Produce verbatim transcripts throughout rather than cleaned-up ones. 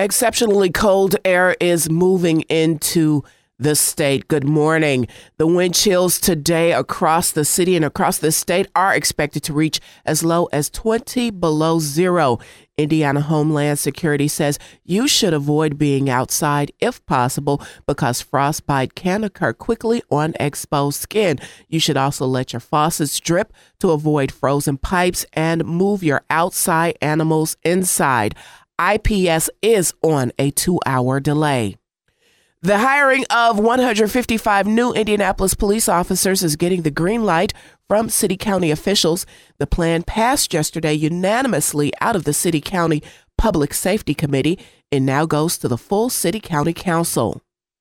Exceptionally cold air is moving into the state. Good morning. The wind chills today across the city and across the state are expected to reach as low as twenty below zero. Indiana Homeland Security says you should avoid being outside if possible because frostbite can occur quickly on exposed skin. You should also let your faucets drip to avoid frozen pipes and move your outside animals inside. I P S is on a two-hour delay. The hiring of one hundred fifty-five new Indianapolis police officers is getting the green light from city-county officials. The plan passed yesterday unanimously out of the City-County Public Safety Committee. It now goes to the full City-County Council.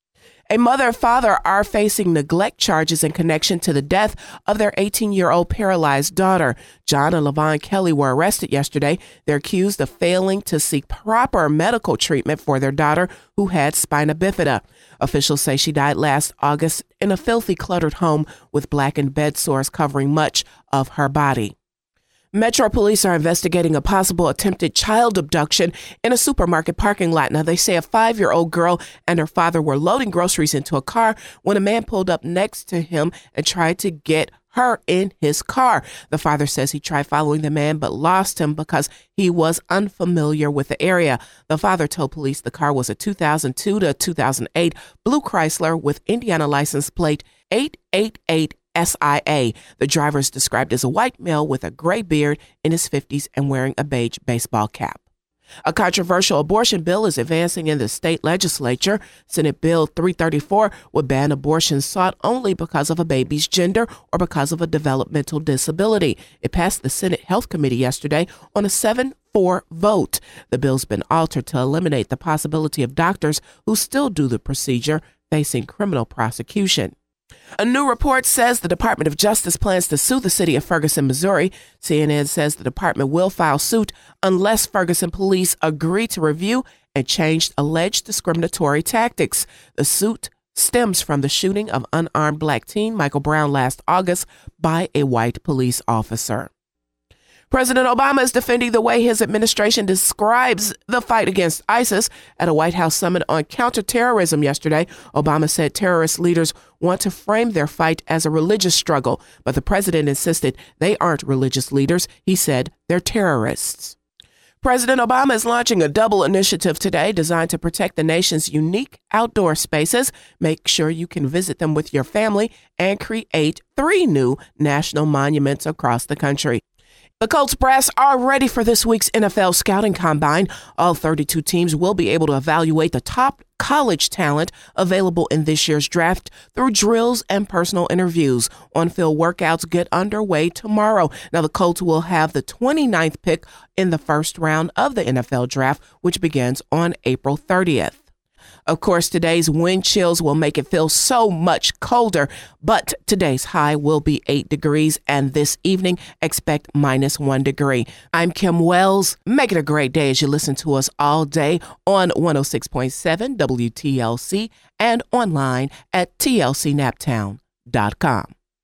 A mother and father are facing neglect charges in connection to the death of their eighteen-year-old paralyzed daughter. John and LaVon Kelly were arrested yesterday. They're accused of failing to seek proper medical treatment for their daughter, who had spina bifida. Officials say she died last August in a filthy, cluttered home with blackened bed sores covering much of her body. Metro Police are investigating a possible attempted child abduction in a supermarket parking lot. Now, they say a five-year-old girl and her father were loading groceries into a car when a man pulled up next to him and tried to get her in his car. The father says he tried following the man but lost him because he was unfamiliar with the area. The father told police the car was a two thousand two to two thousand eight blue Chrysler with Indiana license plate eight eight eight S I A. The driver is described as a white male with a gray beard in his fifties and wearing a beige baseball cap. A controversial abortion bill is advancing in the state legislature. Senate Bill three thirty-four would ban abortions sought only because of a baby's gender or because of a developmental disability. It passed the Senate Health Committee yesterday on a seven four vote. The bill's been altered to eliminate the possibility of doctors who still do the procedure facing criminal prosecution. A new report says the Department of Justice plans to sue the city of Ferguson, Missouri. C N N says the department will file suit unless Ferguson police agree to review and change alleged discriminatory tactics. The suit stems from the shooting of unarmed black teen Michael Brown last August by a white police officer. President Obama is defending the way his administration describes the fight against ISIS. At a White House summit on counterterrorism yesterday, Obama said terrorist leaders want to frame their fight as a religious struggle, but the president insisted they aren't religious leaders. He said they're terrorists. President Obama is launching a double initiative today designed to protect the nation's unique outdoor spaces. Make sure you can visit them with your family and create three new national monuments across the country. The Colts brass are ready for this week's N F L Scouting Combine. All thirty-two teams will be able to evaluate the top college talent available in this year's draft through drills and personal interviews. On-field workouts get underway tomorrow. Now, the Colts will have the twenty-ninth pick in the first round of the N F L Draft, which begins on April thirtieth. Of course, today's wind chills will make it feel so much colder, but today's high will be eight degrees, and this evening, expect minus one degree. I'm Kim Wells. Make it a great day as you listen to us all day on one oh six point seven W T L C and online at T L C naptown dot com.